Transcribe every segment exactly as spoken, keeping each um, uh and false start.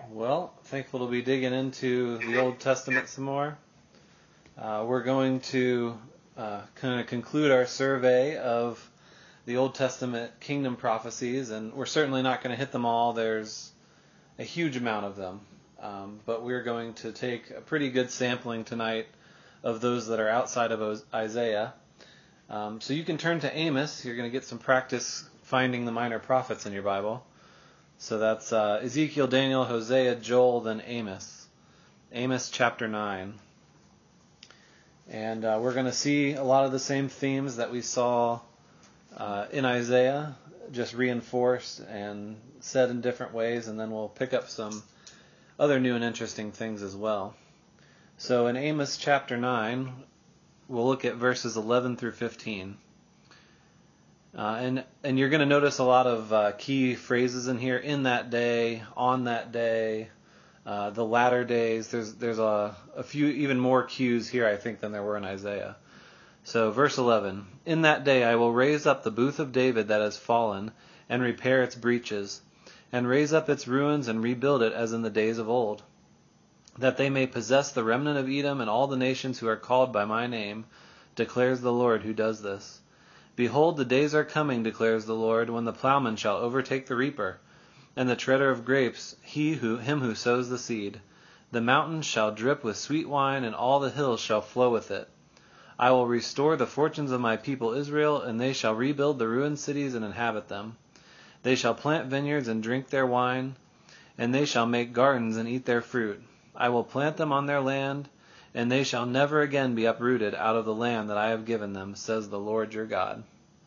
Well, thankful to be digging into the Old Testament some more. Uh, we're going to uh, kind of conclude our survey of the Old Testament kingdom prophecies, and we're certainly not going to hit them all. There's a huge amount of them, um, but we're going to take a pretty good sampling tonight of those that are outside of Isaiah. Um, so you can turn to Amos. You're going to get some practice finding the minor prophets in your Bible. So that's uh, Ezekiel, Daniel, Hosea, Joel, then Amos. Amos chapter nine. And uh, we're going to see a lot of the same themes that we saw uh, in Isaiah, just reinforced and said in different ways, and then we'll pick up some other new and interesting things as well. So in Amos chapter nine, we'll look at verses eleven through fifteen. Uh, and and you're going to notice a lot of uh, key phrases in here. In that day, on that day, uh, the latter days. There's there's a, a few even more cues here, I think, than there were in Isaiah. So verse eleven. In that day I will raise up the booth of David that has fallen, and repair its breaches, and raise up its ruins and rebuild it as in the days of old, that they may possess the remnant of Edom and all the nations who are called by my name, declares the Lord who does this. Behold, the days are coming, declares the Lord, when the plowman shall overtake the reaper, and the treader of grapes, he who him who sows the seed. The mountains shall drip with sweet wine, and all the hills shall flow with it. I will restore the fortunes of my people Israel, and they shall rebuild the ruined cities and inhabit them. They shall plant vineyards and drink their wine, and they shall make gardens and eat their fruit. I will plant them on their land, and they shall never again be uprooted out of the land that I have given them, says the Lord your God.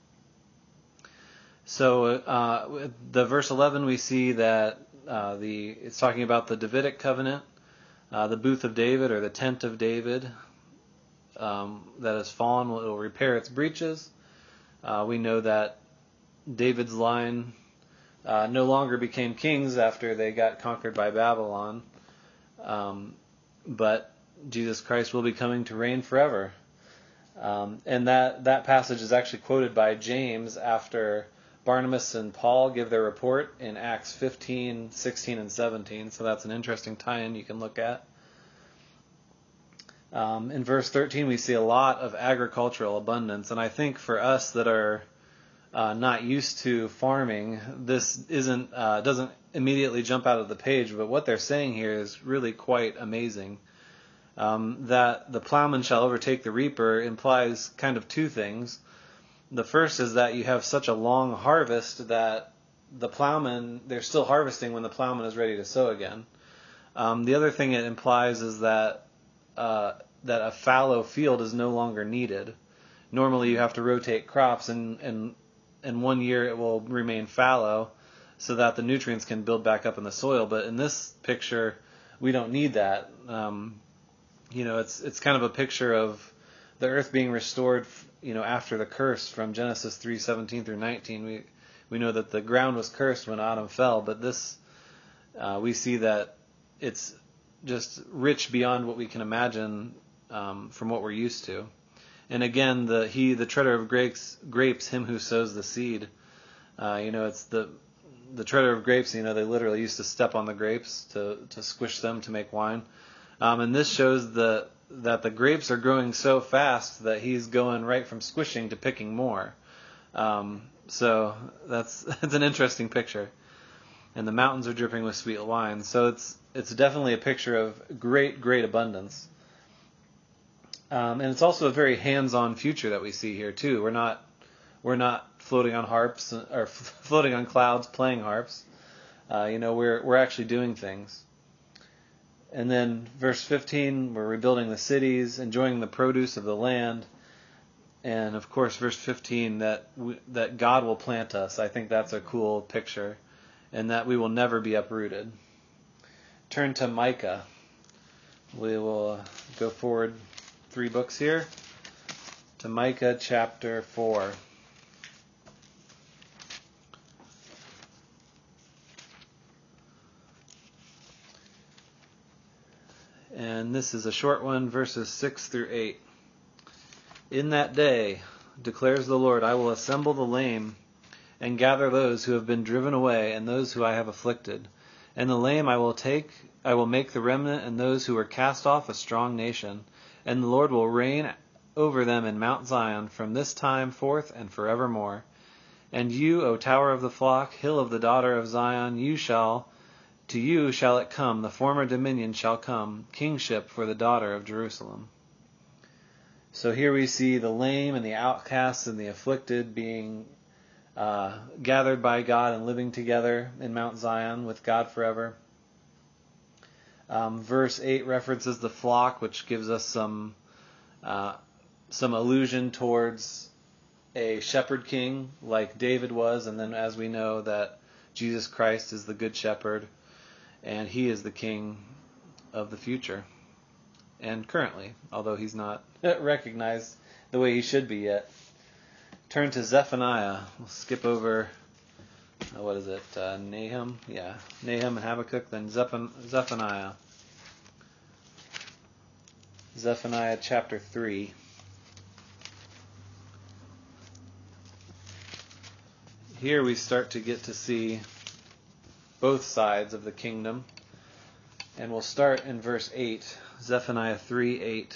So, uh, the verse eleven, we see that uh, the it's talking about the Davidic covenant, uh, the booth of David or the tent of David um, that has fallen. It will repair its breaches. Uh, we know that David's line uh, no longer became kings after they got conquered by Babylon, um, but Jesus Christ will be coming to reign forever. Um, and that, that passage is actually quoted by James after Barnabas and Paul give their report in Acts fifteen, sixteen, and seventeen. So that's an interesting tie-in you can look at. Um, in verse thirteen, we see a lot of agricultural abundance. And I think for us that are uh, not used to farming, this isn't uh, doesn't immediately jump out of the page. But what they're saying here is really quite amazing. Um, that the plowman shall overtake the reaper implies kind of two things. The first is that you have such a long harvest that the plowman, they're still harvesting when the plowman is ready to sow again. Um, the other thing it implies is that uh, that a fallow field is no longer needed. Normally you have to rotate crops, and, and, and one year it will remain fallow so that the nutrients can build back up in the soil. But in this picture, we don't need that. Um, You know, it's it's kind of a picture of the earth being restored, you know, after the curse from Genesis three seventeen through nineteen. We we know that the ground was cursed when Adam fell, but this uh, we see that it's just rich beyond what we can imagine um, from what we're used to. And again, the he the treader of grapes, grapes, him who sows the seed. Uh, you know, it's the the treader of grapes. You know, they literally used to step on the grapes to to squish them to make wine. Um, and this shows the, that the grapes are growing so fast that he's going right from squishing to picking more. Um, so that's that's an interesting picture. And the mountains are dripping with sweet wine. So it's it's definitely a picture of great, great abundance. Um, and it's also a very hands-on future that we see here too. We're not we're not floating on harps or floating on clouds playing harps. Uh, you know, we're we're actually doing things. And then verse fifteen, we're rebuilding the cities, enjoying the produce of the land. And of course, verse fifteen, that we, that God will plant us. I think that's a cool picture. And that we will never be uprooted. Turn to Micah. We will go forward three books here to Micah chapter four. And this is a short one, verses six through eight. In that day, declares the Lord, I will assemble the lame and gather those who have been driven away and those who I have afflicted, And the lame I will take, I will make the remnant and those who were cast off a strong nation. And the Lord will reign over them in Mount Zion from this time forth and forevermore. And you, O tower of the flock, hill of the daughter of Zion, you shall, to you shall it come, the former dominion shall come, kingship for the daughter of Jerusalem. So here we see the lame and the outcasts and the afflicted being uh, gathered by God and living together in Mount Zion with God forever. Um, verse eight references the flock, which gives us some uh, some allusion towards a shepherd king like David was, and then as we know that Jesus Christ is the good shepherd, and he is the king of the future and currently, although he's not recognized the way he should be yet. Turn to Zephaniah. We'll skip over, uh, what is it, uh, Nahum? Yeah, Nahum and Habakkuk, then Zephaniah. Zephaniah chapter three. Here we start to get to see both sides of the kingdom. And we'll start in verse eight, Zephaniah three eight.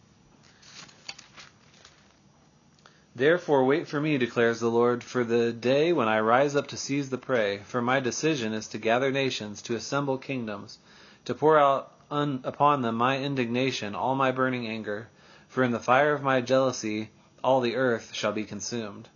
Therefore wait for me, declares the Lord, for the day when I rise up to seize the prey. For my decision is to gather nations, to assemble kingdoms, to pour out un- upon them my indignation, all my burning anger. For in the fire of my jealousy all the earth shall be consumed.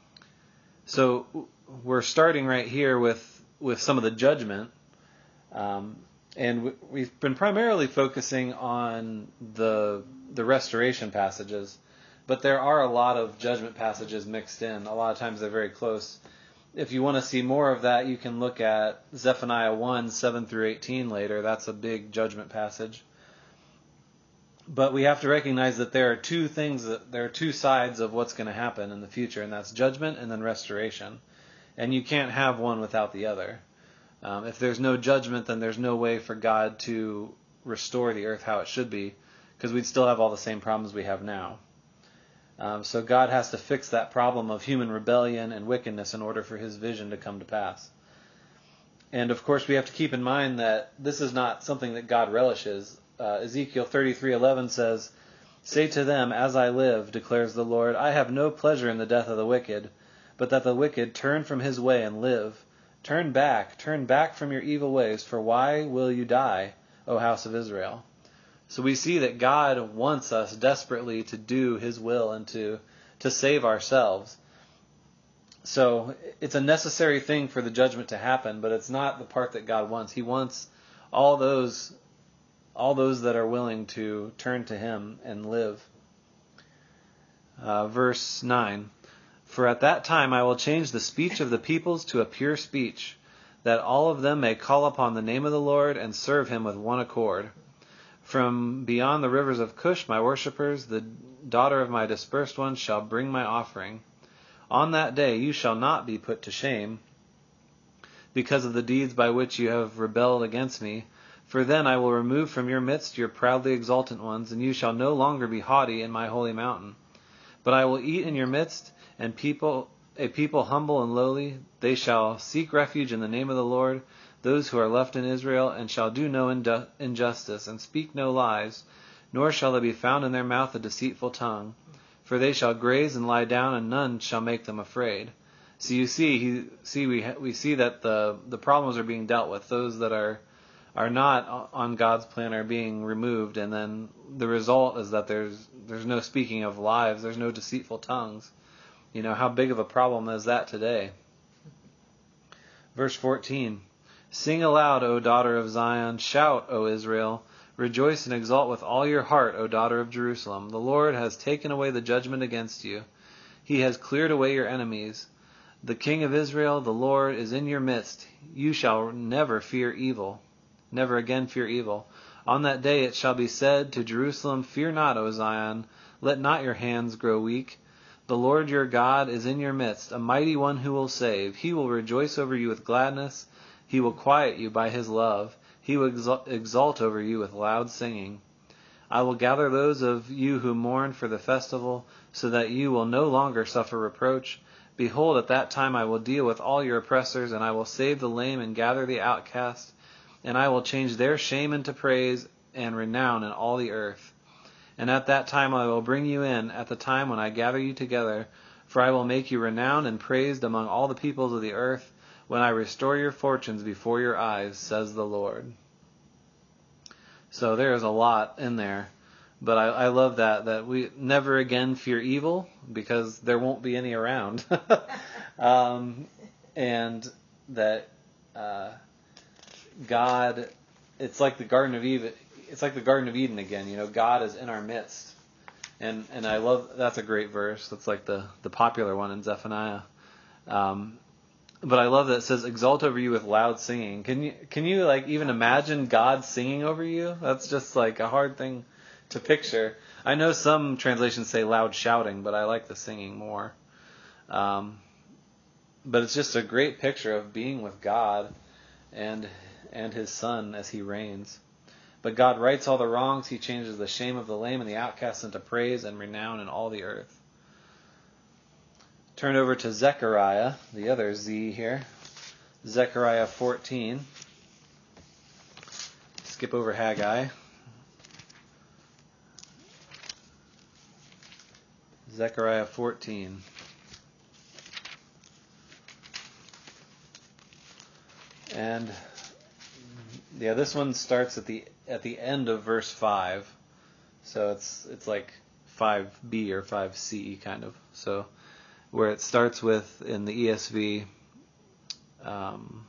So we're starting right here with, with some of the judgment. Um, and we've been primarily focusing on the the restoration passages. But there are a lot of judgment passages mixed in. A lot of times they're very close. If you want to see more of that, you can look at Zephaniah one, seven through eighteen later. That's a big judgment passage. But we have to recognize that there are two things, that there are two sides of what's going to happen in the future, and that's judgment and then restoration. And you can't have one without the other. Um, if there's no judgment, then there's no way for God to restore the earth how it should be, because we'd still have all the same problems we have now. Um, so God has to fix that problem of human rebellion and wickedness in order for his vision to come to pass. And of course we have to keep in mind that this is not something that God relishes. Uh, Ezekiel thirty-three eleven says, "Say to them, as I live, declares the Lord, I have no pleasure in the death of the wicked, but that the wicked turn from his way and live. Turn back, turn back from your evil ways, for why will you die, O house of Israel?" So we see that God wants us desperately to do his will and to, to save ourselves. So it's a necessary thing for the judgment to happen, but it's not the part that God wants. He wants all those all those that are willing to turn to him and live. Uh, verse nine. For at that time I will change the speech of the peoples to a pure speech, that all of them may call upon the name of the Lord and serve him with one accord. From beyond the rivers of Cush, my worshippers, the daughter of my dispersed ones, shall bring my offering. On that day you shall not be put to shame, because of the deeds by which you have rebelled against me. For then I will remove from your midst your proudly exultant ones, and you shall no longer be haughty in my holy mountain. But I will eat in your midst, and people, a people humble and lowly. They shall seek refuge in the name of the Lord, those who are left in Israel, and shall do no inju- injustice, and speak no lies, nor shall there be found in their mouth a deceitful tongue. For they shall graze and lie down, and none shall make them afraid. So you see, he, see we we see that the the problems are being dealt with. Those that are are not on God's plan are being removed, and then the result is that there's there's no speaking of lies, there's no deceitful tongues. You know, how big of a problem is that today? Verse fourteen. Sing aloud, O daughter of Zion. Shout, O Israel. Rejoice and exult with all your heart, O daughter of Jerusalem. The Lord has taken away the judgment against you. He has cleared away your enemies. The King of Israel, the Lord, is in your midst. You shall never fear evil. Never again fear evil. On that day it shall be said to Jerusalem, Fear not, O Zion. Let not your hands grow weak. The Lord your God is in your midst, a mighty one who will save. He will rejoice over you with gladness. He will quiet you by his love. He will exult, exult over you with loud singing. I will gather those of you who mourn for the festival, so that you will no longer suffer reproach. Behold, at that time I will deal with all your oppressors, and I will save the lame and gather the outcast, and I will change their shame into praise and renown in all the earth. And at that time I will bring you in, at the time when I gather you together, for I will make you renowned and praised among all the peoples of the earth, when I restore your fortunes before your eyes, says the Lord. So there's a lot in there. But I, I love that, that we never again fear evil, because there won't be any around. um, and that uh, God, it's like the Garden of Eden. It's like the Garden of Eden again. You know, God is in our midst, and and I love that's a great verse. That's like the the popular one in Zephaniah. Um, but I love that it says, "Exalt over you with loud singing." Can you can you like even imagine God singing over you? That's just like a hard thing to picture. I know some translations say loud shouting, but I like the singing more. Um, but it's just a great picture of being with God and and His Son as He reigns. But God rights all the wrongs. He changes the shame of the lame and the outcast into praise and renown in all the earth. Turn over to Zechariah, the other Z here. Zechariah fourteen. Skip over Haggai. Zechariah fourteen. And yeah, this one starts at the at the end of verse five. So it's it's like five B or five C kind of. So where it starts with, in the E S V, um,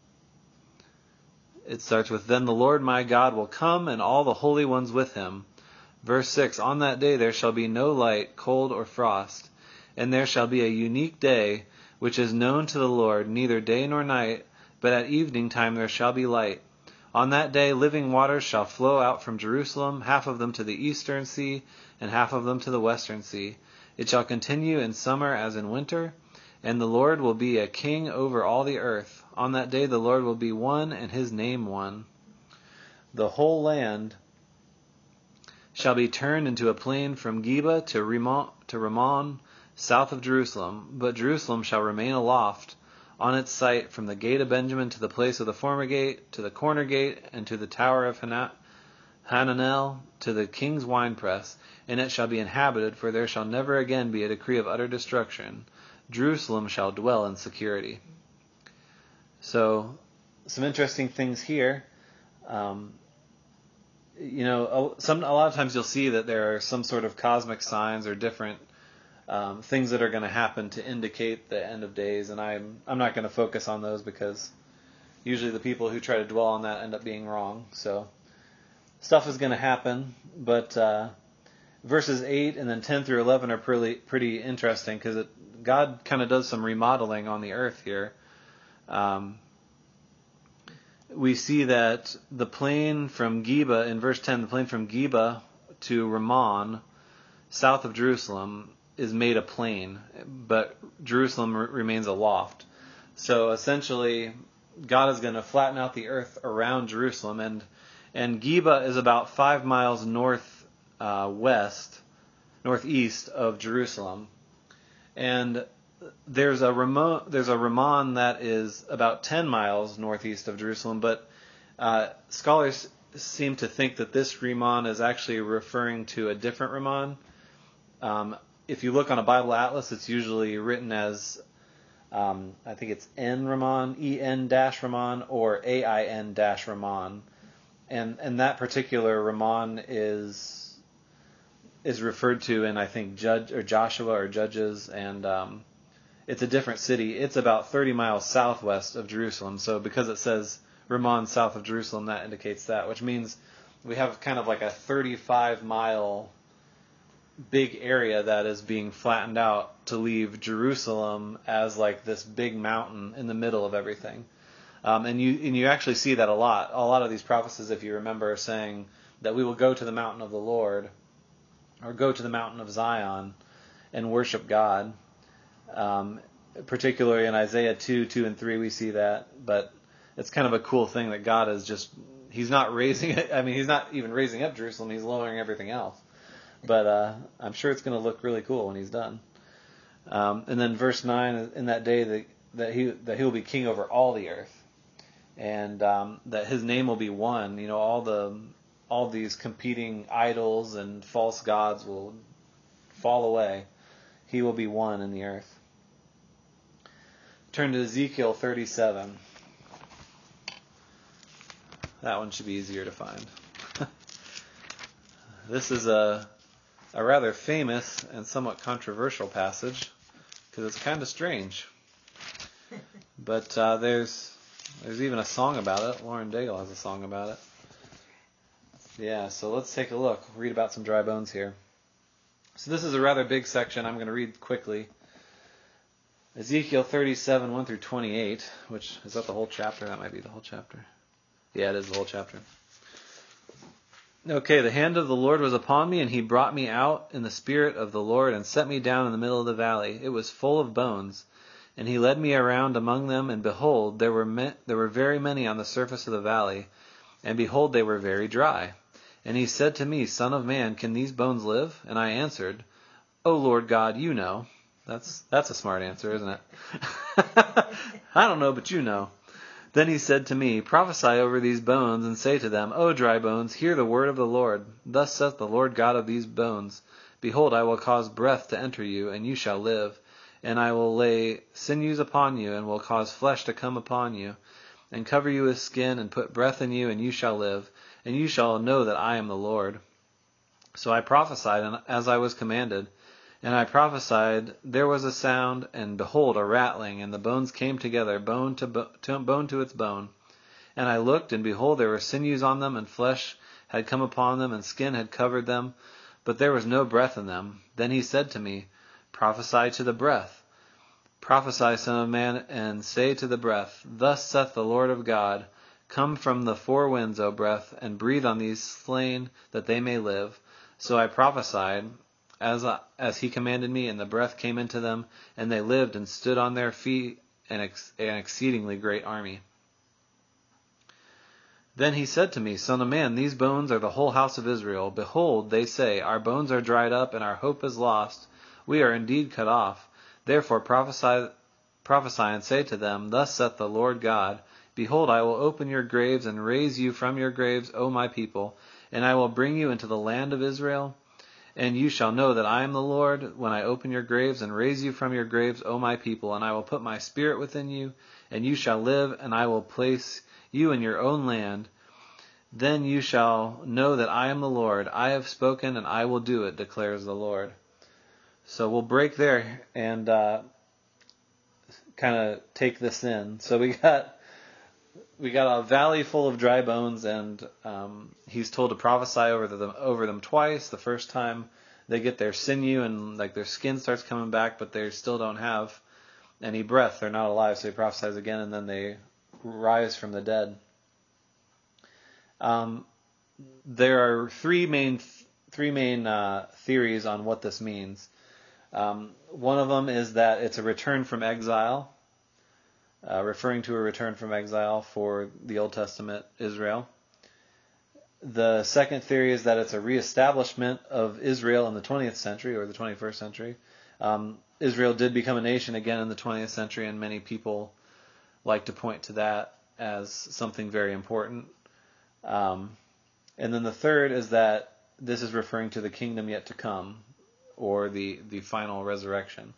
it starts with, "Then the Lord my God will come, and all the holy ones with him." Verse six, "On that day there shall be no light, cold, or frost, and there shall be a unique day, which is known to the Lord, neither day nor night, but at evening time there shall be light. On that day living waters shall flow out from Jerusalem, half of them to the eastern sea, and half of them to the western sea. It shall continue in summer as in winter, and the Lord will be a king over all the earth. On that day the Lord will be one, and his name one. The whole land shall be turned into a plain from Geba to Rimmon, to Rimmon, south of Jerusalem, but Jerusalem shall remain aloft on its site from the gate of Benjamin to the place of the former gate, to the corner gate, and to the tower of Hana- Hananel, to the king's winepress, and it shall be inhabited, for there shall never again be a decree of utter destruction. Jerusalem shall dwell in security." So, some interesting things here. Um, you know, some a lot of times you'll see that there are some sort of cosmic signs or different um, things that are going to happen to indicate the end of days, and I'm I'm not going to focus on those, because usually the people who try to dwell on that end up being wrong. So stuff is going to happen, but uh, verses eight and then ten through eleven are pretty pretty interesting, because God kind of does some remodeling on the earth here. Um, we see that the plain from Geba, in verse ten, the plain from Geba to Rimmon, south of Jerusalem, is made a plain, but Jerusalem r- remains a loft. So essentially, God is going to flatten out the earth around Jerusalem, and and Geba is about five miles north uh, west, northeast of Jerusalem, and there's a Rimmon, there's a Rimmon that is about ten miles northeast of Jerusalem, but uh, scholars seem to think that this Rimmon is actually referring to a different Rimmon. Um, if you look on a Bible atlas, it's usually written as, um, I think it's N Rimmon, E N dash Rimmon, or A I N dash Rimmon, and and that particular Rimmon is is referred to in, I think, Judge or Joshua or Judges, and um, it's a different city. It's about thirty miles southwest of Jerusalem. So because it says Rimmon south of Jerusalem, that indicates that, which means we have kind of like a thirty-five mile big area that is being flattened out to leave Jerusalem as like this big mountain in the middle of everything. Um, and you and you actually see that a lot. A lot of these prophecies, if you remember, are saying that we will go to the mountain of the Lord, or go to the mountain of Zion and worship God. Um, particularly in Isaiah two, two and three, we see that. But it's kind of a cool thing that God is just, he's not raising it. I mean, he's not even raising up Jerusalem. He's lowering everything else. But uh, I'm sure it's going to look really cool when he's done. Um, and then verse nine, in that day that, that he that he will be king over all the earth. and um, that his name will be one. You know, all the all these competing idols and false gods will fall away. He will be one in the earth. Turn to Ezekiel thirty-seven. That one should be easier to find. This is a a rather famous and somewhat controversial passage because it's kind of strange. But uh, there's there's even a song about it. Lauren Daigle has a song about it. Yeah, so let's take a look. Read about some dry bones here. So this is a rather big section. I'm going to read quickly. Ezekiel thirty-seven, one through twenty-eight, which is that the whole chapter? That might be the whole chapter. Yeah, it is the whole chapter. Okay, the hand of the Lord was upon me, and he brought me out in the spirit of the Lord and set me down in the middle of the valley. It was full of bones. And he led me around among them, and behold, there were me- there were very many on the surface of the valley, and behold, they were very dry. And he said to me, Son of man, can these bones live? And I answered, O Lord God, you know. That's that's a smart answer, isn't it? I don't know, but you know. Then he said to me, Prophesy over these bones, and say to them, O dry bones, hear the word of the Lord. Thus saith the Lord God of these bones, Behold, I will cause breath to enter you, and you shall live. And I will lay sinews upon you, and will cause flesh to come upon you, and cover you with skin, and put breath in you, and you shall live. And you shall know that I am the Lord. So I prophesied as I was commanded. And I prophesied, there was a sound, and behold, a rattling, and the bones came together, bone to, bo- to bone to its bone. And I looked, and behold, there were sinews on them, and flesh had come upon them, and skin had covered them, but there was no breath in them. Then he said to me, Prophesy to the breath. Prophesy, son of man, and say to the breath, Thus saith the Lord of God, Come from the four winds, O breath, and breathe on these slain, that they may live. So I prophesied, as I, as he commanded me, and the breath came into them, and they lived and stood on their feet, an, ex, an exceedingly great army. Then he said to me, Son of man, these bones are the whole house of Israel. Behold, they say, Our bones are dried up, and our hope is lost. We are indeed cut off. Therefore prophesy, prophesy and say to them, Thus saith the Lord God, Behold, I will open your graves and raise you from your graves, O my people, and I will bring you into the land of Israel. And you shall know that I am the Lord, when I open your graves and raise you from your graves, O my people, and I will put my spirit within you, and you shall live, and I will place you in your own land. Then you shall know that I am the Lord. I have spoken, and I will do it, declares the Lord. So we'll break there and uh, kind of take this in. So we got we got a valley full of dry bones, and um, he's told to prophesy over them over them twice. The first time they get their sinew and like their skin starts coming back, but they still don't have any breath. They're not alive, so he prophesies again, and then they rise from the dead. Um, there are three main three main uh, theories on what this means. Um, one of them is that it's a return from exile, uh, referring to a return from exile for the Old Testament Israel. The second theory is that it's a reestablishment of Israel in the twentieth century or the twenty-first century. Um, Israel did become a nation again in the twentieth century, and many people like to point to that as something very important. Um, and then the third is that this is referring to the kingdom yet to come, or the, the final resurrection.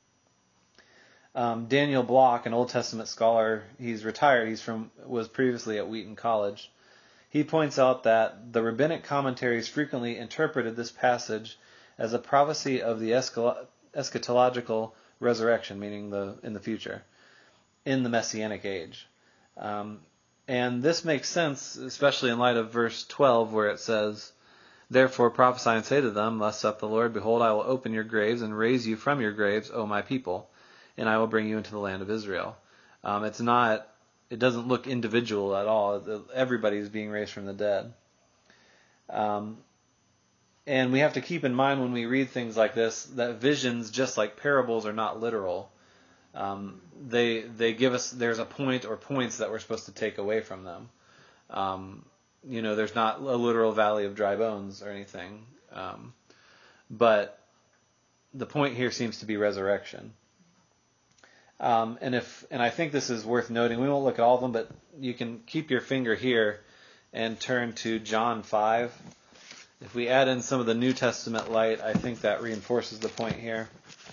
Um, Daniel Block, an Old Testament scholar, he's retired. He's from was previously at Wheaton College. He points out that the rabbinic commentaries frequently interpreted this passage as a prophecy of the eschatological resurrection, meaning the in the future, in the Messianic age. Um, and this makes sense, especially in light of verse twelve, where it says, Therefore prophesy and say to them, Thus saith the Lord, Behold, I will open your graves and raise you from your graves, O my people, and I will bring you into the land of Israel. Um, it's not, it doesn't look individual at all. Everybody is being raised from the dead. Um, and we have to keep in mind when we read things like this that visions, just like parables, are not literal. Um, they they give us, there's a point or points that we're supposed to take away from them. Um, you know, there's not a literal valley of dry bones or anything. Um, but the point here seems to be resurrection. Um, and if and I think this is worth noting. We won't look at all of them, but you can keep your finger here and turn to John five. If we add in some of the New Testament light, I think that reinforces the point here.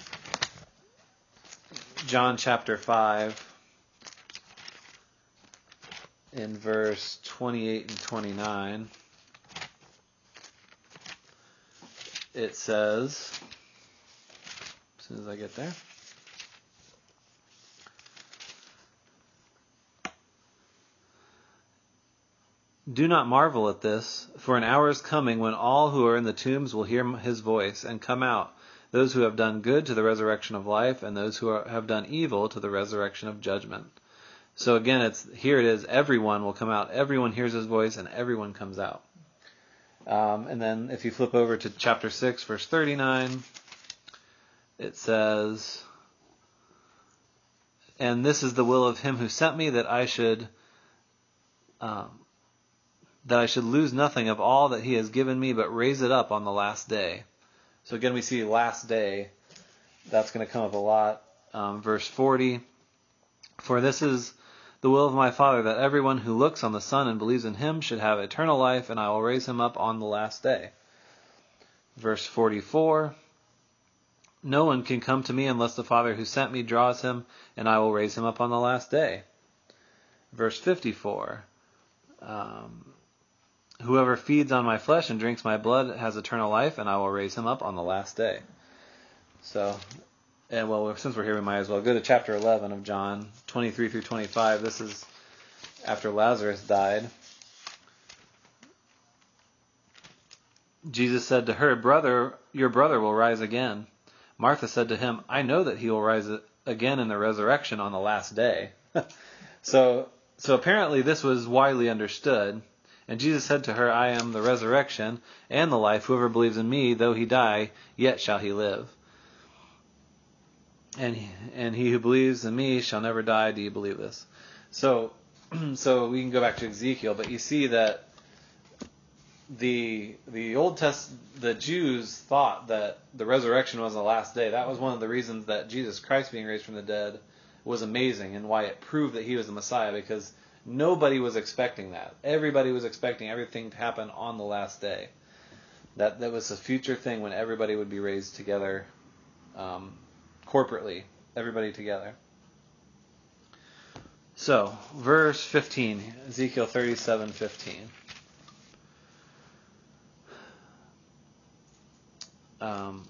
John chapter five, in verse twenty-eight and twenty-nine, it says, as soon as I get there, "Do not marvel at this, for an hour is coming when all who are in the tombs will hear his voice and come out, those who have done good to the resurrection of life, and those who are, have done evil to the resurrection of judgment." So again, it's here it is, everyone will come out. Everyone hears his voice, and everyone comes out. Um, and then if you flip over to chapter six, verse thirty-nine, it says, "And this is the will of him who sent me, that I should... Um, that I should lose nothing of all that he has given me, but raise it up on the last day." So again, we see last day. That's going to come up a lot. Um, verse forty, "For this is the will of my Father, that everyone who looks on the Son and believes in him should have eternal life, and I will raise him up on the last day." Verse forty-four, "No one can come to me unless the Father who sent me draws him, and I will raise him up on the last day." Verse fifty-four, um, "Whoever feeds on my flesh and drinks my blood has eternal life, and I will raise him up on the last day." So, and well, since we're here, we might as well go to chapter eleven of John, twenty-three through twenty-five. This is after Lazarus died. Jesus said to her, "Brother, your brother will rise again." Martha said to him, "I know that he will rise again in the resurrection on the last day." so, so apparently this was widely understood. And Jesus said to her, "I am the resurrection and the life. Whoever believes in me, though he die, yet shall he live. And he, and he who believes in me shall never die." Do you believe this? So, so we can go back to Ezekiel, but you see that the the Old Test the Jews thought that the resurrection was the last day. That was one of the reasons that Jesus Christ being raised from the dead was amazing, and why it proved that he was the Messiah, because nobody was expecting that. Everybody was expecting everything to happen on the last day. That that was a future thing when everybody would be raised together, um, corporately, everybody together. So, verse fifteen, Ezekiel thirty-seven fifteen. Um,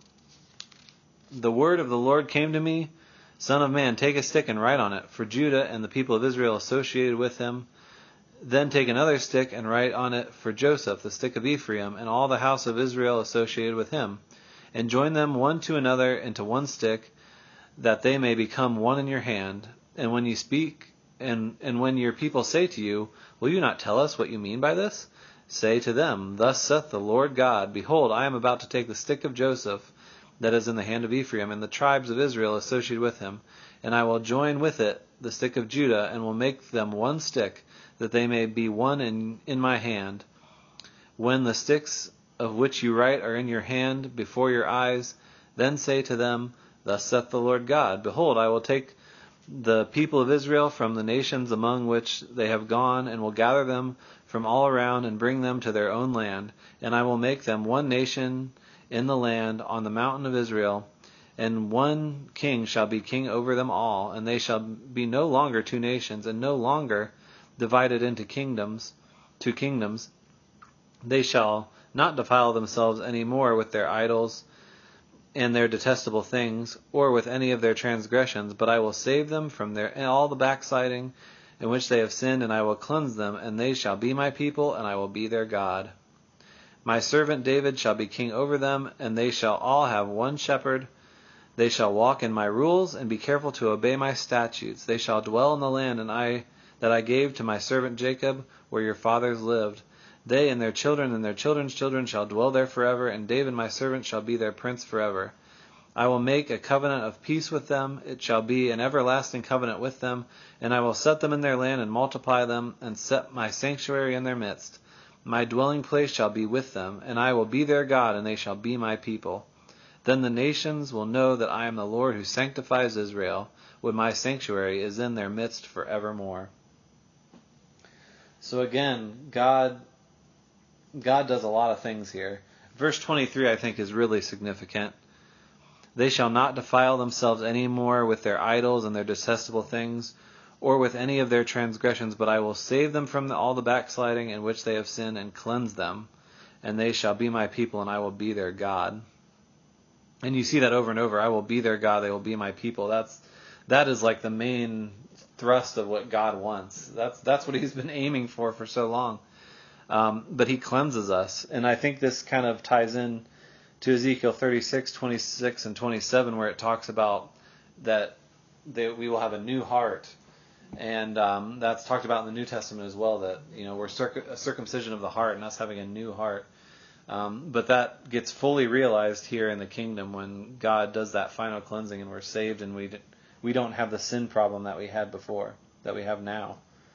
"The word of the Lord came to me, Son of man, take a stick and write on it, for Judah and the people of Israel associated with him. Then take another stick and write on it, for Joseph, the stick of Ephraim, and all the house of Israel associated with him. And join them one to another into one stick, that they may become one in your hand. And when you speak, and, and when your people say to you, will you not tell us what you mean by this? Say to them, Thus saith the Lord God, Behold, I am about to take the stick of Joseph, that is in the hand of Ephraim, and the tribes of Israel associated with him, and I will join with it the stick of Judah, and will make them one stick, that they may be one in, in my hand. When the sticks of which you write are in your hand before your eyes, then say to them, Thus saith the Lord God, Behold, I will take the people of Israel from the nations among which they have gone, and will gather them from all around, and bring them to their own land, and I will make them one nation in the land on the mountain of Israel, and one king shall be king over them all, and they shall be no longer two nations, and no longer divided into kingdoms, two kingdoms. They shall not defile themselves any more with their idols and their detestable things, or with any of their transgressions, but I will save them from their all the backsliding in which they have sinned, and I will cleanse them, and they shall be my people, and I will be their God. My servant David shall be king over them, and they shall all have one shepherd. They shall walk in my rules, and be careful to obey my statutes. They shall dwell in the land and I that I gave to my servant Jacob, where your fathers lived. They and their children and their children's children shall dwell there forever, and David my servant shall be their prince forever. I will make a covenant of peace with them. It shall be an everlasting covenant with them, and I will set them in their land and multiply them, and set my sanctuary in their midst. My dwelling place shall be with them, and I will be their God, and they shall be my people. Then the nations will know that I am the Lord who sanctifies Israel, when my sanctuary is in their midst forevermore. So again, God God does a lot of things here. Verse twenty-three, I think, is really significant. They shall not defile themselves any more with their idols and their detestable things, or with any of their transgressions, but I will save them from the, all the backsliding in which they have sinned, and cleanse them, and they shall be my people, and I will be their God. And you see that over and over. I will be their God, they will be my people. That's that is like the main thrust of what God wants. That's that's what he's been aiming for for so long. Um, but he cleanses us. And I think this kind of ties in to Ezekiel thirty-six, twenty-six, and twenty-seven, where it talks about that they, we will have a new heart. And um, that's talked about in the New Testament as well, that you know we're circ- a circumcision of the heart and us having a new heart. Um, but that gets fully realized here in the kingdom when God does that final cleansing and we're saved, and we we don't have the sin problem that we had before, that we have now.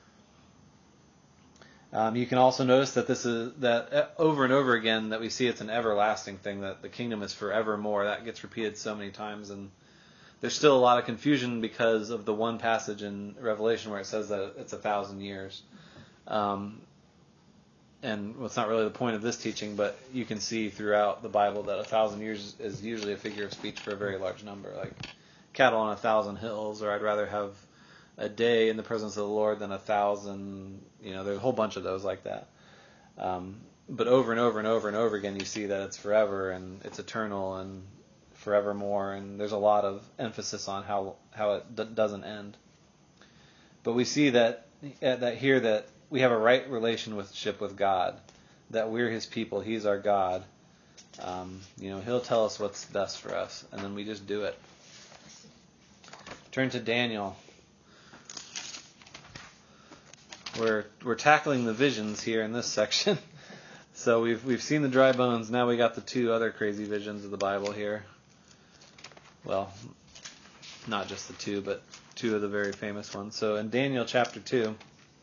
Um, you can also notice that this is that over and over again that we see it's an everlasting thing, that the kingdom is forevermore. That gets repeated so many times, and there's still a lot of confusion because of the one passage in Revelation where it says that it's a thousand years. Um, and well, it's not really the point of this teaching, but you can see throughout the Bible that a thousand years is usually a figure of speech for a very large number, like cattle on a thousand hills, or I'd rather have a day in the presence of the Lord than a thousand. You know, there's a whole bunch of those like that. Um, but over and over and over and over again, you see that it's forever and it's eternal and forevermore, and there's a lot of emphasis on how how it d- doesn't end. But we see that that here that we have a right relationship with God, that we're His people, He's our God. Um, you know, He'll tell us what's best for us, and then we just do it. Turn to Daniel. We're we're tackling the visions here in this section. So we've we've seen the dry bones. Now we got the two other crazy visions of the Bible here. Well, not just the two, but two of the very famous ones. So in Daniel chapter two,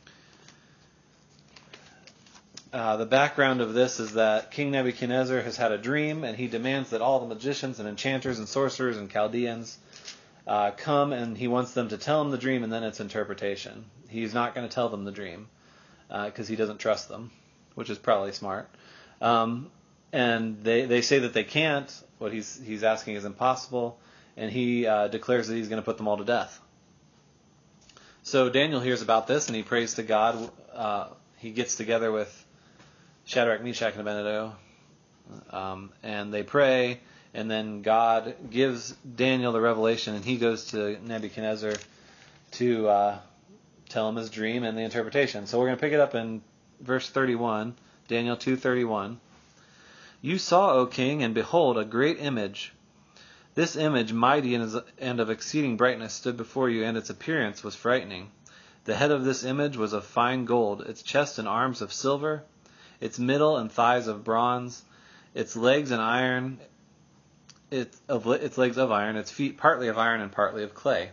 uh, the background of this is that King Nebuchadnezzar has had a dream, and he demands that all the magicians and enchanters and sorcerers and Chaldeans uh, come, and he wants them to tell him the dream and then its interpretation. He's not going to tell them the dream because uh, he doesn't trust them, which is probably smart. Um, and they, they say that they can't. What he's he's asking is impossible, and he uh, declares that he's going to put them all to death. So Daniel hears about this, and he prays to God. Uh, he gets together with Shadrach, Meshach, and Abednego, um, and they pray, and then God gives Daniel the revelation, and he goes to Nebuchadnezzar to uh, tell him his dream and the interpretation. So we're going to pick it up in verse thirty-one, Daniel two thirty-one. You saw, O king, and behold, a great image. This image, mighty and of exceeding brightness, stood before you, and its appearance was frightening. The head of this image was of fine gold, its chest and arms of silver, its middle and thighs of bronze, its legs and iron, its, of, its legs of iron, its feet partly of iron and partly of clay.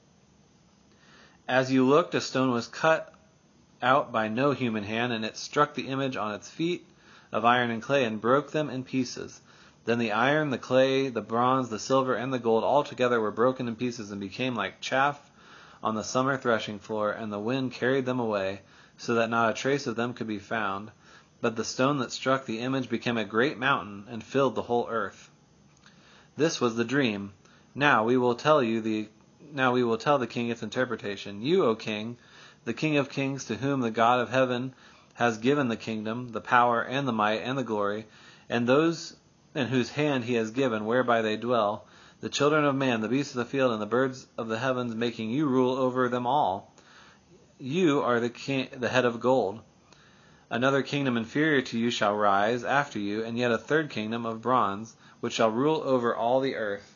As you looked, a stone was cut out by no human hand, and it struck the image on its feet of iron and clay and broke them in pieces. Then the iron, the clay, the bronze, the silver, and the gold all together were broken in pieces and became like chaff on the summer threshing floor, and the wind carried them away, so that not a trace of them could be found. But the stone that struck the image became a great mountain and filled the whole earth. This was the dream. Now we will tell you the now we will tell the king its interpretation. You, O king, the King of kings, to whom the God of heaven has given the kingdom, the power, and the might, and the glory, and those in whose hand he has given, whereby they dwell, the children of man, the beasts of the field, and the birds of the heavens, making you rule over them all. You are the king, the head of gold. Another kingdom inferior to you shall rise after you, and yet a third kingdom of bronze, which shall rule over all the earth.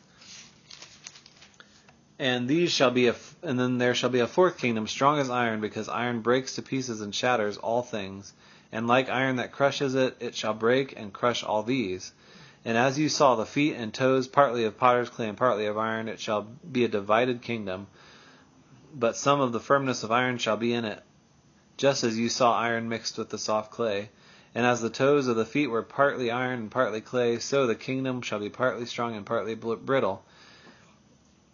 And these shall be a, and then there shall be a fourth kingdom, strong as iron, because iron breaks to pieces and shatters all things. And like iron that crushes it, it shall break and crush all these. And as you saw the feet and toes, partly of potter's clay and partly of iron, it shall be a divided kingdom. But some of the firmness of iron shall be in it, just as you saw iron mixed with the soft clay. And as the toes of the feet were partly iron and partly clay, so the kingdom shall be partly strong and partly brittle.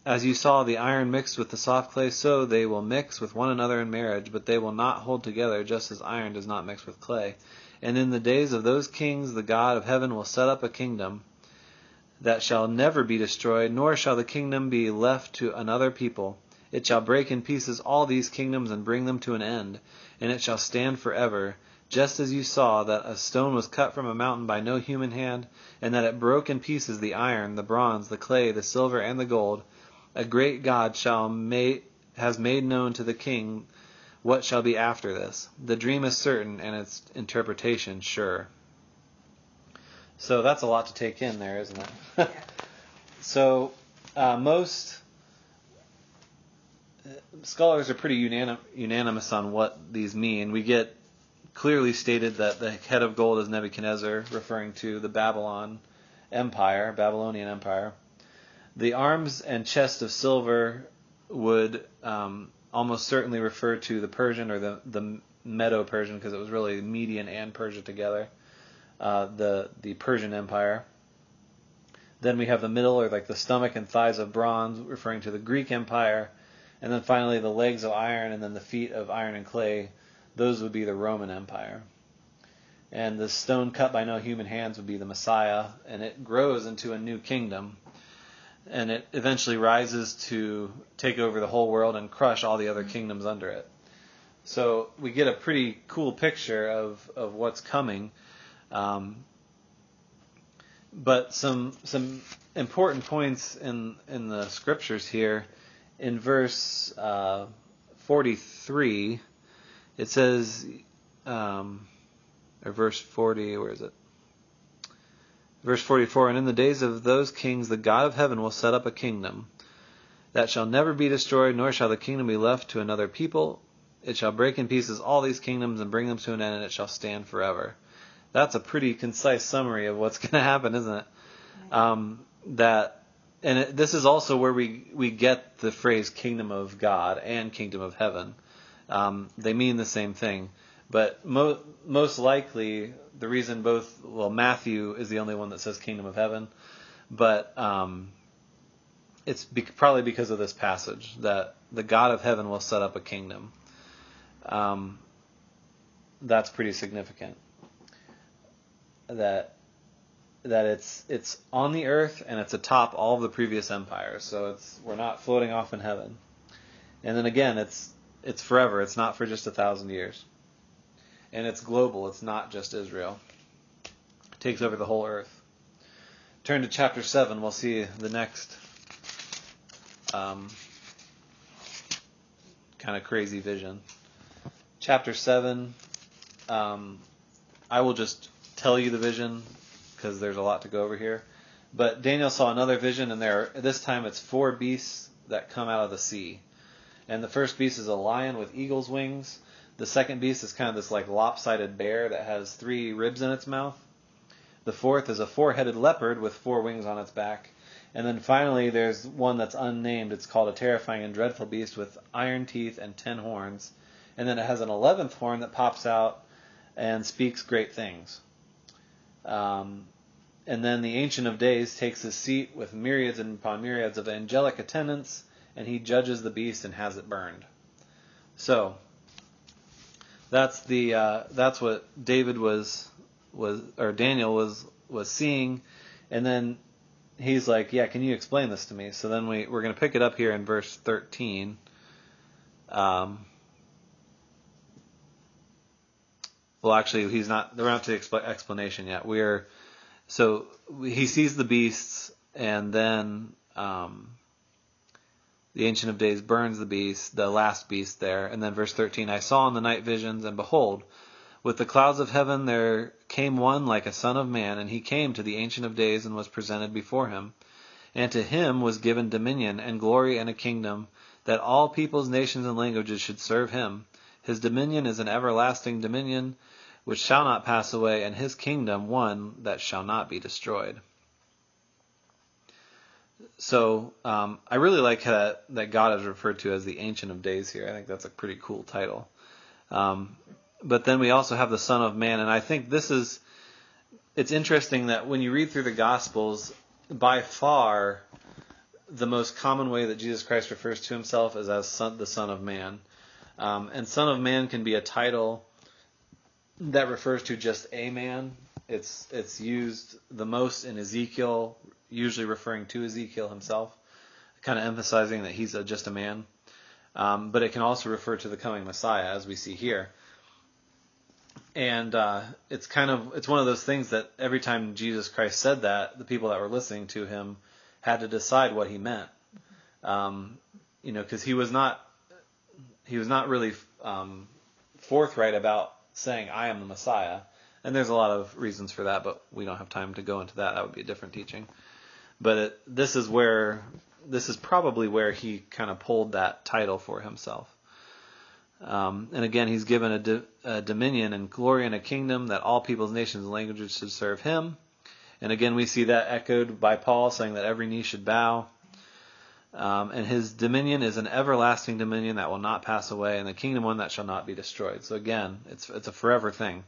As you saw the iron mixed with the soft clay, so they will mix with one another in marriage, but they will not hold together, just as iron does not mix with clay. And in the days of those kings the God of heaven will set up a kingdom that shall never be destroyed, nor shall the kingdom be left to another people. It shall break in pieces all these kingdoms and bring them to an end, and it shall stand forever. Just as you saw that a stone was cut from a mountain by no human hand, and that it broke in pieces the iron, the bronze, the clay, the silver, and the gold, a great God shall make, has made known to the king what shall be after this. The dream is certain, and its interpretation sure. So that's a lot to take in there, isn't it? Yeah. So uh, most scholars are pretty unanim- unanimous on what these mean. We get clearly stated that the head of gold is Nebuchadnezzar, referring to the Babylon Empire, Babylonian Empire. The arms and chest of silver would um, almost certainly refer to the Persian or the, the Medo-Persian, because it was really Median and Persia together, uh, the, the Persian Empire. Then we have the middle, or like the stomach and thighs of bronze, referring to the Greek Empire. And then finally the legs of iron and then the feet of iron and clay. Those would be the Roman Empire. And the stone cut by no human hands would be the Messiah, and it grows into a new kingdom. And it eventually rises to take over the whole world and crush all the other kingdoms under it. So we get a pretty cool picture of, of what's coming. Um, but some some important points in, in the scriptures here. In verse uh, forty-three, it says, um, or verse forty, where is it? Verse forty-four, and in the days of those kings the God of heaven will set up a kingdom that shall never be destroyed, nor shall the kingdom be left to another people. It shall break in pieces all these kingdoms and bring them to an end, and it shall stand forever. That's a pretty concise summary of what's going to happen, isn't it? Um, that, and it, this is also where we, we get the phrase kingdom of God and kingdom of heaven. Um, they mean the same thing. But mo- most likely, the reason both, well, Matthew is the only one that says kingdom of heaven, but um, it's be- probably because of this passage, that the God of heaven will set up a kingdom. Um, that's pretty significant. That that it's it's on the earth and it's atop all of the previous empires, so it's we're not floating off in heaven. And then again, it's it's forever. It's not for just a thousand years. And it's global. It's not just Israel. It takes over the whole earth. Turn to chapter seven. We'll see the next um, kind of crazy vision. Chapter seven. Um, I will just tell you the vision because there's a lot to go over here. But Daniel saw another vision, and there this time it's four beasts that come out of the sea. And the first beast is a lion with eagle's wings. The second beast is kind of this like lopsided bear that has three ribs in its mouth. The fourth is a four-headed leopard with four wings on its back. And then finally there's one that's unnamed. It's called a terrifying and dreadful beast with iron teeth and ten horns. And then it has an eleventh horn that pops out and speaks great things. Um, and then the Ancient of Days takes his seat with myriads and upon myriads of angelic attendants, and he judges the beast and has it burned. So that's the uh, that's what David was was or Daniel was was seeing, and then he's like, yeah, can you explain this to me? So then we we're going to pick it up here in verse thirteen. Um, well, actually, he's not. We're not to the expl- explanation yet. We're so he sees the beasts, and then um, the Ancient of Days burns the beast, the last beast there. And then verse thirteen, I saw in the night visions, and behold, with the clouds of heaven there came one like a son of man, and he came to the Ancient of Days and was presented before him. And to him was given dominion and glory and a kingdom, that all peoples, nations, and languages should serve him. His dominion is an everlasting dominion, which shall not pass away, and his kingdom one that shall not be destroyed. So um, I really like that, that God is referred to as the Ancient of Days here. I think that's a pretty cool title. Um, but then we also have the Son of Man, and I think this is, it's interesting that when you read through the Gospels, by far the most common way that Jesus Christ refers to himself is as son, the Son of Man. Um, and Son of Man can be a title that refers to just a man. It's it's used the most in Ezekiel, usually referring to Ezekiel himself, kind of emphasizing that he's a, just a man. Um, but it can also refer to the coming Messiah, as we see here. And uh, it's kind of it's one of those things that every time Jesus Christ said that, the people that were listening to him had to decide what he meant. Um, you know, because he was not he was not really um, forthright about saying, "I am the Messiah." And there's a lot of reasons for that, but we don't have time to go into that. That would be a different teaching. But it, this is where this is probably where he kind of pulled that title for himself. Um, and again, he's given a, di- a dominion and glory and a kingdom that all peoples, nations, and languages should serve him. And again, we see that echoed by Paul saying that every knee should bow. Um, and his dominion is an everlasting dominion that will not pass away, and the kingdom one that shall not be destroyed. So again, it's it's a forever thing.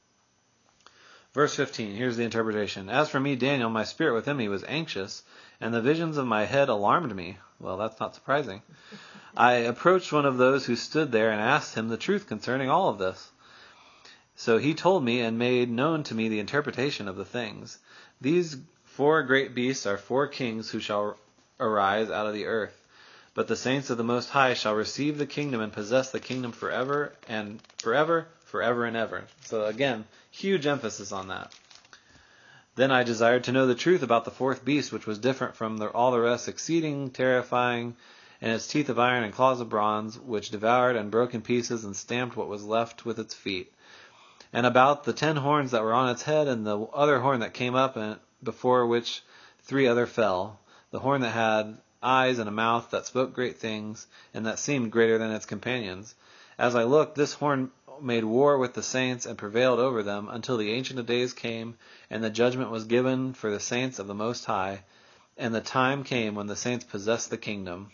Verse fifteen, here's the interpretation. As for me, Daniel, my spirit within me was anxious, and the visions of my head alarmed me. Well, that's not surprising. I approached one of those who stood there and asked him the truth concerning all of this. So he told me and made known to me the interpretation of the things. These four great beasts are four kings who shall arise out of the earth. But the saints of the Most High shall receive the kingdom and possess the kingdom forever and forever, forever and ever. So again, huge emphasis on that. Then I desired to know the truth about the fourth beast, which was different from the, all the rest, exceeding terrifying, and its teeth of iron and claws of bronze, which devoured and broke in pieces and stamped what was left with its feet. And about the ten horns that were on its head, and the other horn that came up, and before which three other fell. The horn that had eyes and a mouth that spoke great things, and that seemed greater than its companions. As I looked, this horn made war with the saints and prevailed over them until the Ancient of Days came, and the judgment was given for the saints of the Most High, and the time came when the saints possessed the kingdom.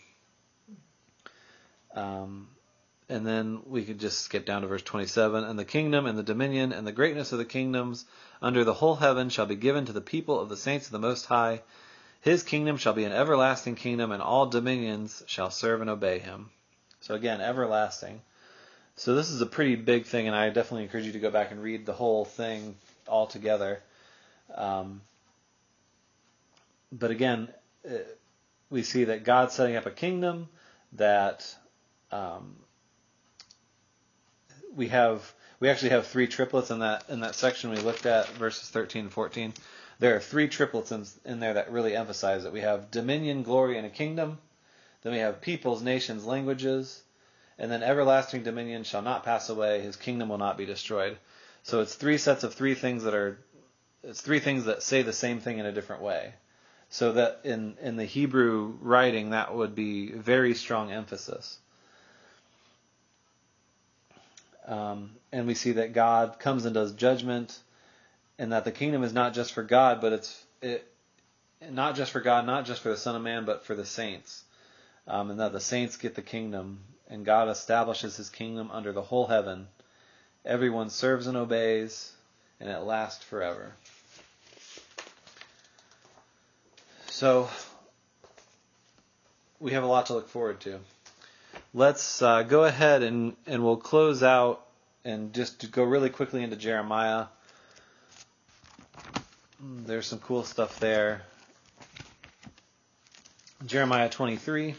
Um, and then we could just skip down to verse twenty-seven. And the kingdom and the dominion and the greatness of the kingdoms under the whole heaven shall be given to the people of the saints of the Most High. His kingdom shall be an everlasting kingdom, and all dominions shall serve and obey him. So again, everlasting. So this is a pretty big thing, and I definitely encourage you to go back and read the whole thing all together. Um, but again, we see that God's setting up a kingdom that um, we have. We actually have three triplets in that in that section we looked at, verses thirteen and fourteen. There are three triplets in, in there that really emphasize it. We have dominion, glory, and a kingdom. Then we have peoples, nations, languages. And then everlasting dominion shall not pass away. His kingdom will not be destroyed. So it's three sets of three things that are, it's three things that say the same thing in a different way. So that in, in the Hebrew writing, that would be very strong emphasis. Um, and we see that God comes and does judgment, and that the kingdom is not just for God, but it's it, not just for God, not just for the Son of Man, but for the saints. Um, and that the saints get the kingdom, and God establishes his kingdom under the whole heaven. Everyone serves and obeys, and it lasts forever. So, we have a lot to look forward to. Let's uh, go ahead and, and we'll close out and just go really quickly into Jeremiah. There's some cool stuff there. Jeremiah twenty-three.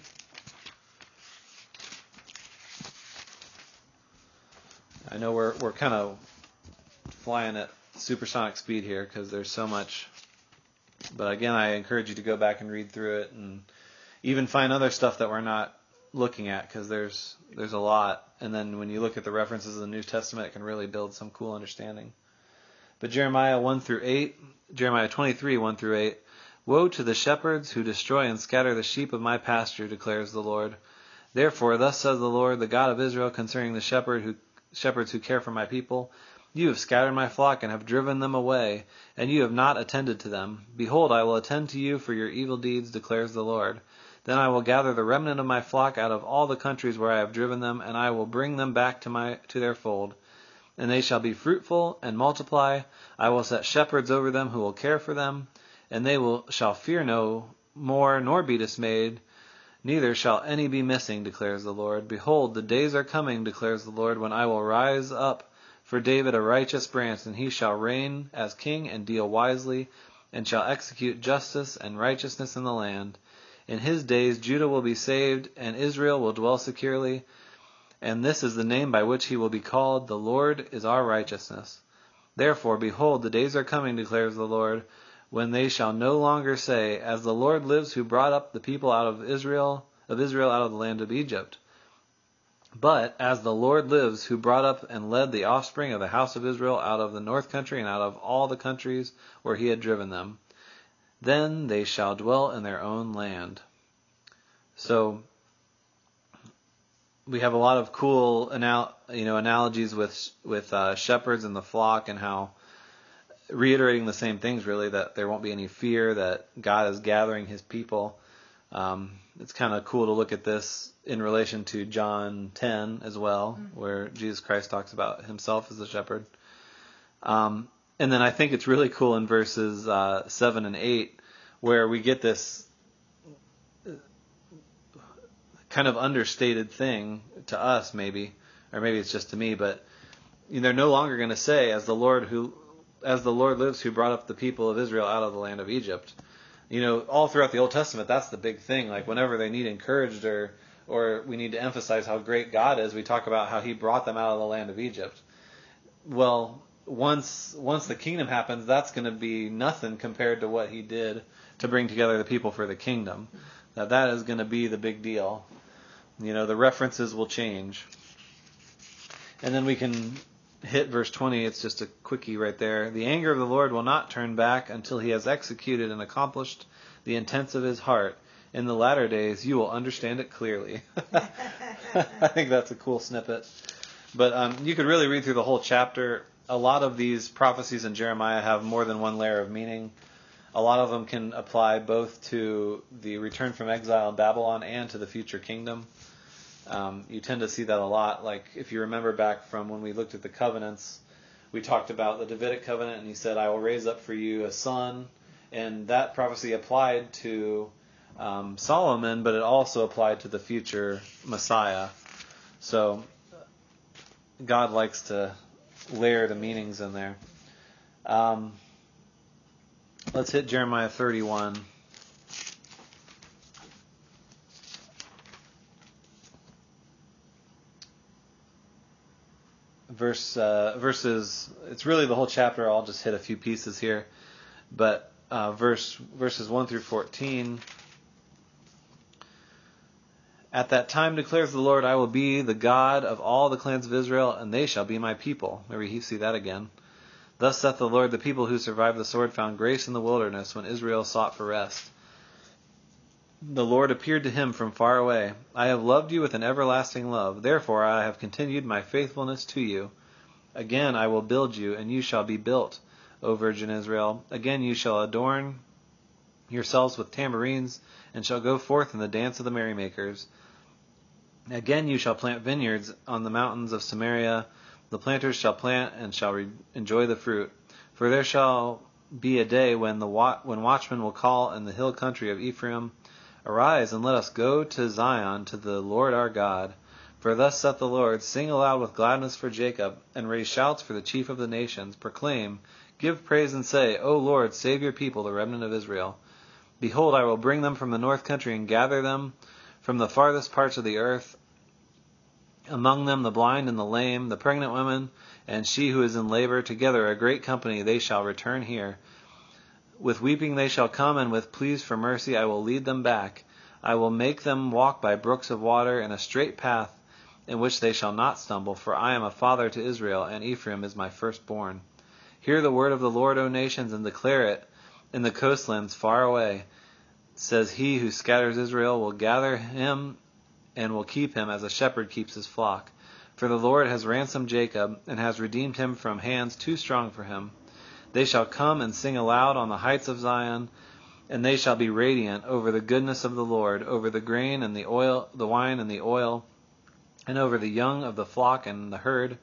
I know we're we're kind of flying at supersonic speed here because there's so much. But again, I encourage you to go back and read through it and even find other stuff that we're not looking at, because there's there's a lot. And then when you look at the references of the New Testament, it can really build some cool understanding. But Jeremiah one through eight, Jeremiah twenty-three, one through eight. Woe to the shepherds who destroy and scatter the sheep of my pasture, declares the Lord. Therefore, thus says the Lord, the God of Israel, concerning the shepherd who, shepherds who care for my people. You have scattered my flock and have driven them away, and you have not attended to them. Behold, I will attend to you for your evil deeds, declares the Lord. Then I will gather the remnant of my flock out of all the countries where I have driven them, and I will bring them back to my to their fold. And they shall be fruitful and multiply. I will set shepherds over them who will care for them, and they will shall fear no more, nor be dismayed, neither shall any be missing, declares the Lord. Behold, the days are coming, declares the Lord, when I will rise up for David a righteous branch, and he shall reign as king and deal wisely, and shall execute justice and righteousness in the land. In his days Judah will be saved, and Israel will dwell securely, and this is the name by which he will be called, the Lord is our righteousness. Therefore, behold, the days are coming, declares the Lord, when they shall no longer say, As the Lord lives, who brought up the people out of Israel, of Israel out of the land of Egypt. But, as the Lord lives, who brought up and led the offspring of the house of Israel out of the north country and out of all the countries where he had driven them, then they shall dwell in their own land. So, we have a lot of cool anal- you know, analogies with with uh, shepherds and the flock, and how reiterating the same things, really, that there won't be any fear, that God is gathering his people. Um, it's kind of cool to look at this in relation to John ten as well, mm-hmm. where Jesus Christ talks about himself as the shepherd. Um, and then I think it's really cool in verses uh, seven and eight, where we get this kind of understated thing to us, maybe, or maybe it's just to me, but you know, they're no longer going to say, as the Lord who, as the Lord lives, who brought up the people of Israel out of the land of Egypt. You know, all throughout the Old Testament, that's the big thing. Like whenever they need encouraged, or or we need to emphasize how great God is, we talk about how he brought them out of the land of Egypt. Well, once once the kingdom happens, that's going to be nothing compared to what he did to bring together the people for the kingdom. Now that is going to be the big deal. You know, the references will change. And then we can hit verse twenty. It's just a quickie right there. The anger of the Lord will not turn back until he has executed and accomplished the intents of his heart. In the latter days, you will understand it clearly. I think that's a cool snippet. But um, you could really read through the whole chapter. A lot of these prophecies in Jeremiah have more than one layer of meaning. A lot of them can apply both to the return from exile in Babylon and to the future kingdom. Um, you tend to see that a lot. Like if you remember back from when we looked at the covenants, we talked about the Davidic covenant, and he said, I will raise up for you a son. And that prophecy applied to um, Solomon, but it also applied to the future Messiah. So God likes to layer the meanings in there. Um, let's hit Jeremiah thirty-one. Verse uh, verses. It's really the whole chapter. I'll just hit a few pieces here, but uh, verse verses one through fourteen. At that time declares the Lord, I will be the God of all the clans of Israel, and they shall be my people. Maybe you see that again. Thus saith the Lord, the people who survived the sword found grace in the wilderness when Israel sought for rest. The Lord appeared to him from far away. I have loved you with an everlasting love. Therefore I have continued my faithfulness to you. Again I will build you, and you shall be built, O Virgin Israel. Again you shall adorn yourselves with tambourines, and shall go forth in the dance of the merrymakers. Again you shall plant vineyards on the mountains of Samaria. The planters shall plant and shall re- enjoy the fruit. For there shall be a day when the wa- when watchmen will call in the hill country of Ephraim, Arise, and let us go to Zion, to the Lord our God. For thus saith the Lord, Sing aloud with gladness for Jacob, and raise shouts for the chief of the nations. Proclaim, give praise, and say, O Lord, save your people, the remnant of Israel. Behold, I will bring them from the north country, and gather them from the farthest parts of the earth. Among them the blind and the lame, the pregnant women, and she who is in labor, together a great company, they shall return here. With weeping they shall come, and with pleas for mercy I will lead them back. I will make them walk by brooks of water, in a straight path, in which they shall not stumble. For I am a father to Israel, and Ephraim is my firstborn. Hear the word of the Lord, O nations, and declare it in the coastlands far away. Says he who scatters Israel will gather him, and will keep him as a shepherd keeps his flock. For the Lord has ransomed Jacob, and has redeemed him from hands too strong for him. They shall come and sing aloud on the heights of Zion, and they shall be radiant over the goodness of the Lord, over the grain and the oil, the wine and the oil, and over the young of the flock and the herd.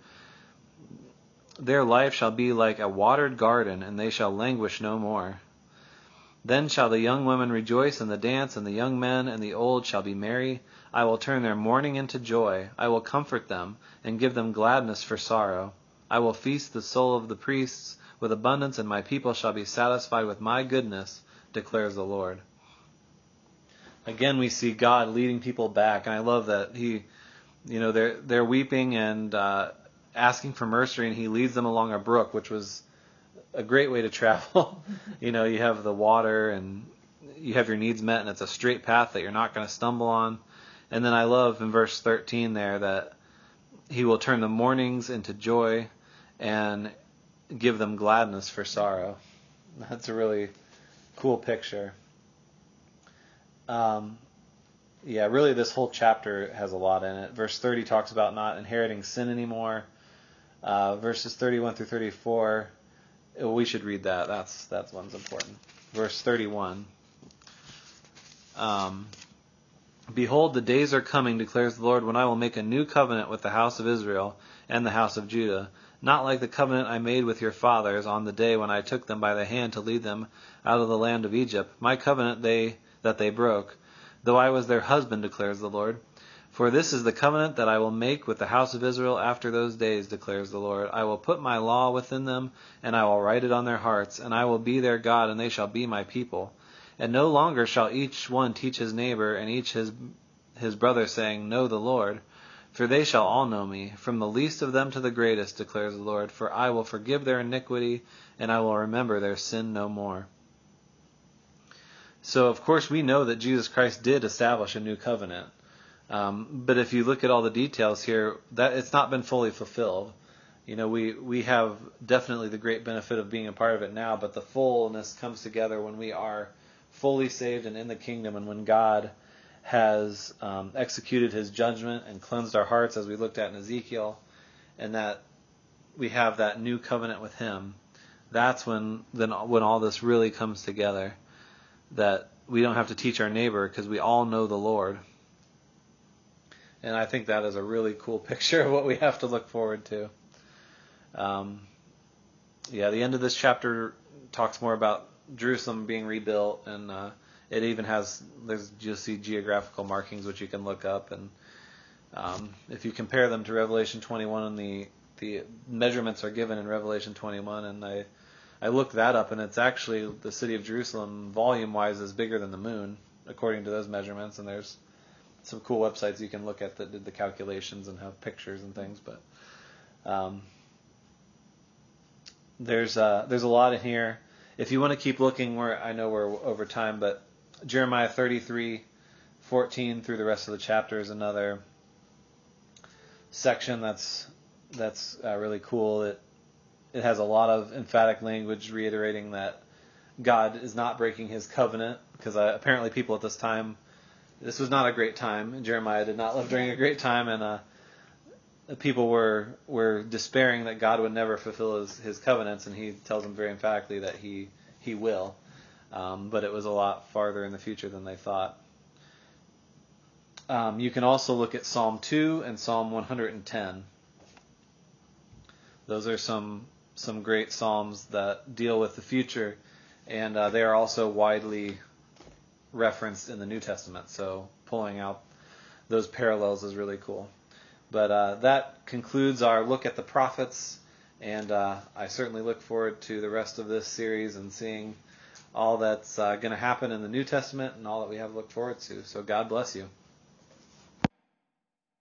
Their life shall be like a watered garden, and they shall languish no more. Then shall the young women rejoice in the dance, and the young men and the old shall be merry. I will turn their mourning into joy. I will comfort them, and give them gladness for sorrow. I will feast the soul of the priests with abundance, and my people shall be satisfied with my goodness, declares the Lord. Again, we see God leading people back, and I love that he, you know, they're they're weeping and uh, asking for mercy, and he leads them along a brook, which was a great way to travel. You know, you have the water, and you have your needs met, and it's a straight path that you're not going to stumble on. And then I love in verse thirteen there that he will turn the mournings into joy and give them gladness for sorrow. That's a really cool picture. Um, yeah, really this whole chapter has a lot in it. Verse thirty talks about not inheriting sin anymore. Uh, verses thirty-one through thirty-four, we should read that. That's that one's important. Verse thirty-one. Um, Behold, the days are coming, declares the Lord, when I will make a new covenant with the house of Israel and the house of Judah, not like the covenant I made with your fathers on the day when I took them by the hand to lead them out of the land of Egypt. My covenant they that they broke, though I was their husband, declares the Lord. For this is the covenant that I will make with the house of Israel after those days, declares the Lord. I will put my law within them, and I will write it on their hearts, and I will be their God, and they shall be my people. And no longer shall each one teach his neighbor and each his his brother, saying, Know the Lord. For they shall all know me, from the least of them to the greatest, declares the Lord. For I will forgive their iniquity, and I will remember their sin no more. So, of course, we know that Jesus Christ did establish a new covenant. Um, but if you look at all the details here, that it's not been fully fulfilled. You know, we, we have definitely the great benefit of being a part of it now, but the fullness comes together when we are fully saved and in the kingdom, and when God has um, executed his judgment and cleansed our hearts, as we looked at in Ezekiel, and that we have that new covenant with him. That's when then when all this really comes together, that we don't have to teach our neighbor because we all know the Lord. And I think that is a really cool picture of what we have to look forward to. Um, yeah, the end of this chapter talks more about Jerusalem being rebuilt, and uh, it even has, there's just see geographical markings which you can look up, and um, if you compare them to Revelation twenty-one, and the the measurements are given in Revelation twenty-one, and I I looked that up, and it's actually the city of Jerusalem volume wise is bigger than the moon according to those measurements, and there's some cool websites you can look at that did the calculations and have pictures and things, but um, there's uh, there's a lot in here. If you want to keep looking, where I know we're over time, but Jeremiah thirty-three fourteen through the rest of the chapter is another section that's that's uh, really cool. It it has a lot of emphatic language reiterating that God is not breaking his covenant, because uh, apparently people at this time, this was not a great time. Jeremiah did not live during a great time, and uh, people were were despairing that God would never fulfill his, his covenants, and he tells them very emphatically that he he will. Um, but it was a lot farther in the future than they thought. Um, you can also look at Psalm two and Psalm one hundred ten. Those are some some great psalms that deal with the future, and uh, they are also widely referenced in the New Testament. So pulling out those parallels is really cool. But uh, that concludes our look at the prophets, and uh, I certainly look forward to the rest of this series and seeing all that's uh, going to happen in the New Testament and all that we have to look forward to. So God bless you.